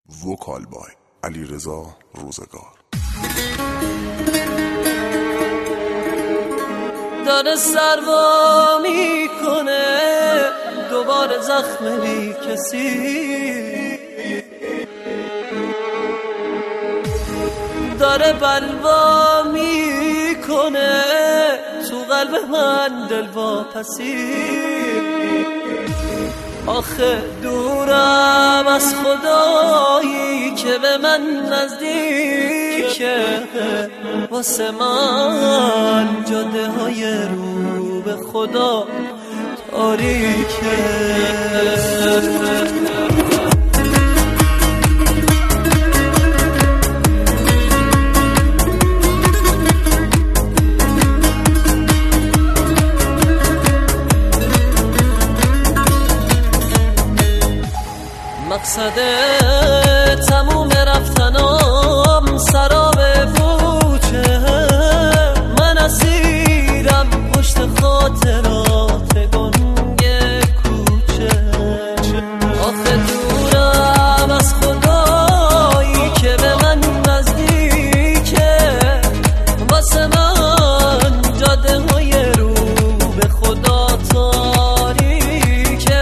وکال بای علیرضا روزگار. داره سروا میکنه دوباره زخم بی کسی، داره بلوا میکنه تو قلب من دلواپسی. آخه دورم از خدایی که به من نزدیکه، واسه من جاده های رو به خدا تاریکه. مقصد تموم رفتنام سراب پوچه، من اسیرم پشت خاطرات گنگ کوچه. آخه دورم از خدایی که به من نزدیکه، واسه من جاده های رو به خدا تاریکه.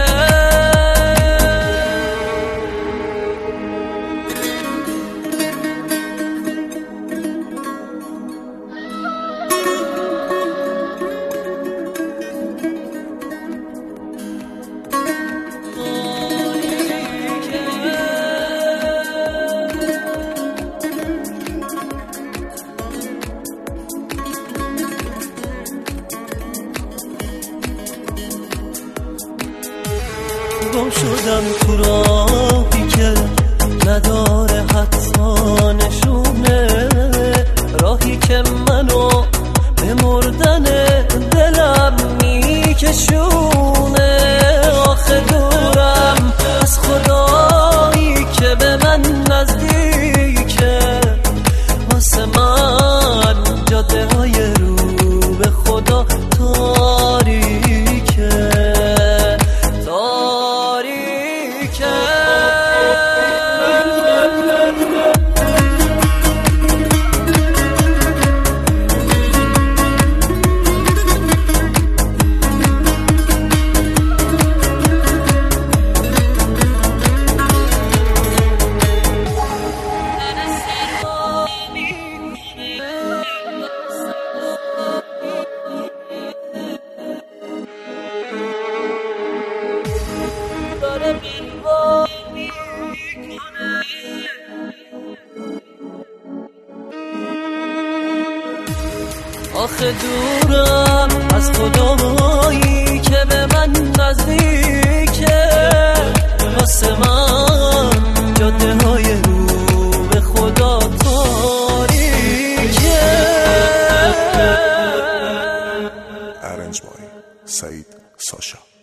گم شدم تو راهی که نداره حتی نشونه، راهی که منو به مردن دلم میکشونه. آخه دورم از خدایی که به من نزدیکه، واسه من جاده های رو به خدا تاریکه. آخه دورم از خدایی که به من نزدیکه، واسه من جاده های رو به خدا تاریکه. ارنج بای سعید ساشا.